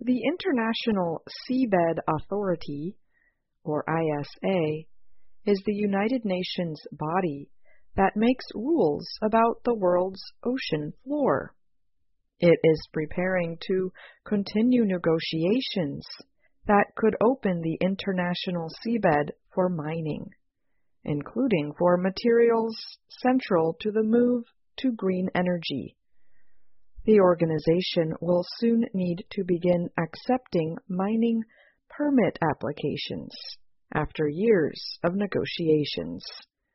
The International Seabed Authority, or ISA, is the United Nations body that makes rules about the world's ocean floor. It is preparing to continue negotiations that could open the international seabed for mining, including for materials central to the move to green energy. The organization will soon need to begin accepting mining permit applications after years of negotiations.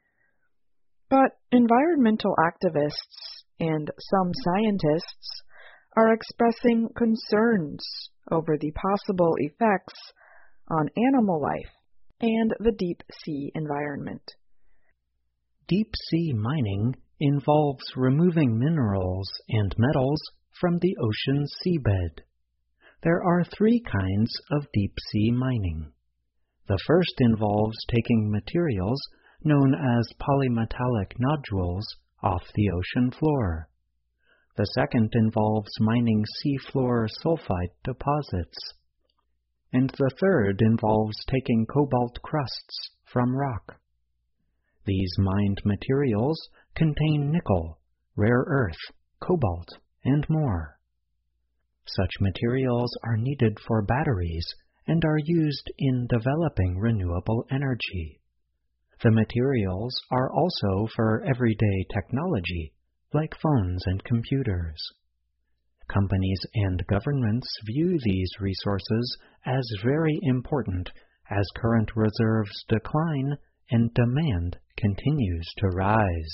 But environmental activists and some scientists are expressing concerns over the possible effects on animal life and the deep sea environment. Deep sea mining involves removing minerals and metals from the ocean seabed. There are 3 kinds of deep sea mining. The first involves taking materials known as polymetallic nodules off the ocean floor. The second involves mining seafloor sulfide deposits. And the third involves taking cobalt crusts from rock. These mined materials contain nickel, rare earth, cobalt, and more. Such materials are needed for batteries and are used in developing renewable energy. The materials are also for everyday technology, like phones and computers. Companies and governments view these resources as very important as current reserves decline and demand continues to rise.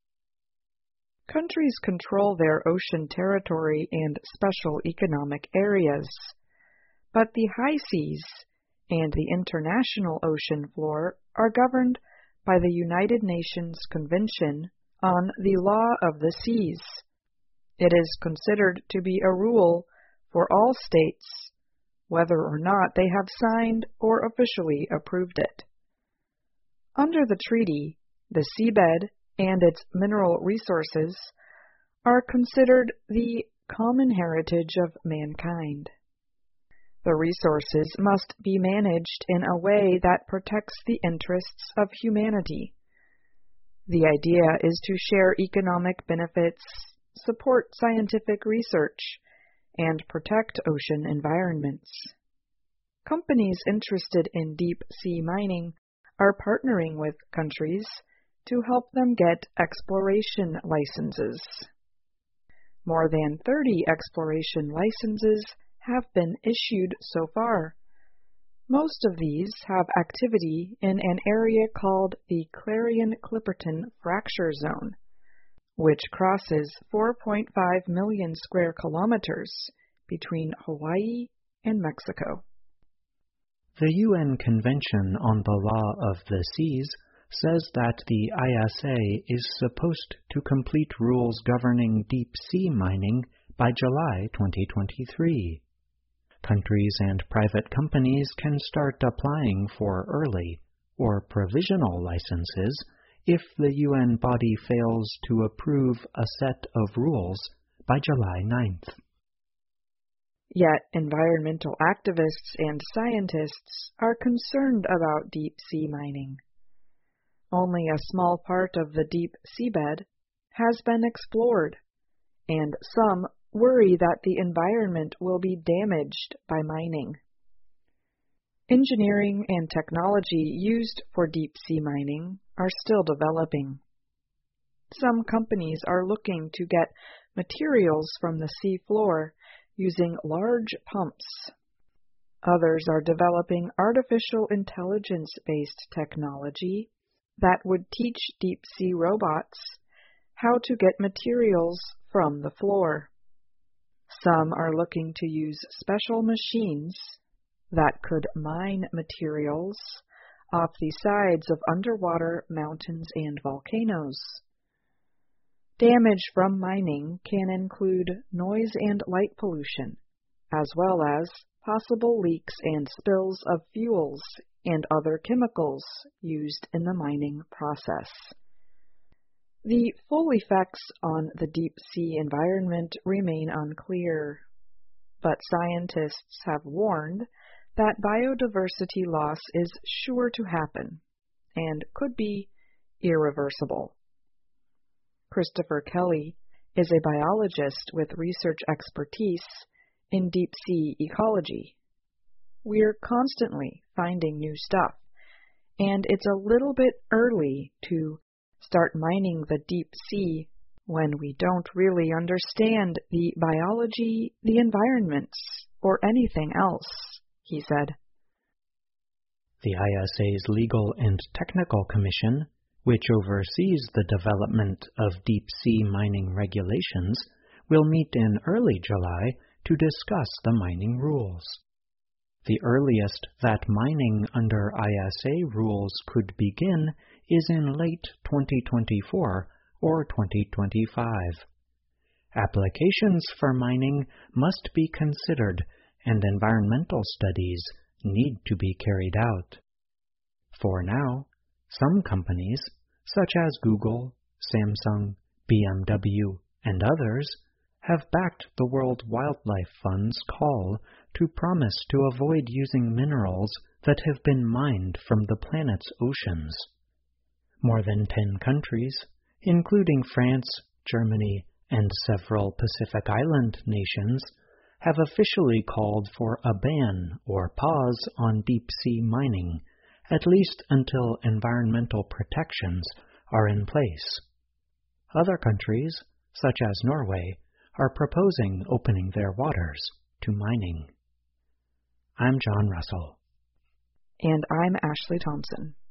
Countries control their ocean territory and special economic areas, but the high seas and the international ocean floor are governed by the United Nations Convention on the Law of the Seas. It is considered to be a rule for all states, whether or not they have signed or officially approved it. Under the treaty, the seabed and its mineral resources are considered the common heritage of mankind. The resources must be managed in a way that protects the interests of humanity. The idea is to share economic benefits, support scientific research, and protect ocean environments. Companies interested in deep sea mining are partnering with countries to help them get exploration licenses. More than 30 exploration licenses have been issued so far. Most of these have activity in an area called the Clarion-Clipperton Fracture Zone, which crosses 4.5 million square kilometers between Hawaii and Mexico. The UN Convention on the Law of the Seas says that the ISA is supposed to complete rules governing deep sea mining by July 2023. Countries and private companies can start applying for early or provisional licenses if the UN body fails to approve a set of rules by July 9th. Yet environmental activists and scientists are concerned about deep sea mining. Only a small part of the deep seabed has been explored, and some worry that the environment will be damaged by mining. Engineering and technology used for deep sea mining are still developing. Some companies are looking to get materials from the sea floor using large pumps. Others are developing artificial intelligence-based technology that would teach deep sea robots how to get materials from the floor. Some are looking to use special machines that could mine materials off the sides of underwater mountains and volcanoes. Damage from mining can include noise and light pollution, as well as possible leaks and spills of fuels and other chemicals used in the mining process. The full effects on the deep sea environment remain unclear, but scientists have warned that biodiversity loss is sure to happen and could be irreversible. Christopher Kelly is a biologist with research expertise in deep-sea ecology. We're constantly finding new stuff, and it's a little bit early to start mining the deep sea when we don't really understand the biology, the environments, or anything else, he said. The ISA's Legal and Technical Commission, which oversees the development of deep-sea mining regulations, will meet in early July to discuss the mining rules. The earliest that mining under ISA rules could begin is in late 2024 or 2025. Applications for mining must be considered, and environmental studies need to be carried out. For now, some companies, such as Google, Samsung, BMW, and others, have backed the World Wildlife Fund's call to promise to avoid using minerals that have been mined from the planet's oceans. More than 10 countries, including France, Germany, and several Pacific Island nations, have officially called for a ban or pause on deep-sea mining, at least until environmental protections are in place. Other countries, such as Norway, are proposing opening their waters to mining. I'm John Russell. And I'm Ashley Thompson.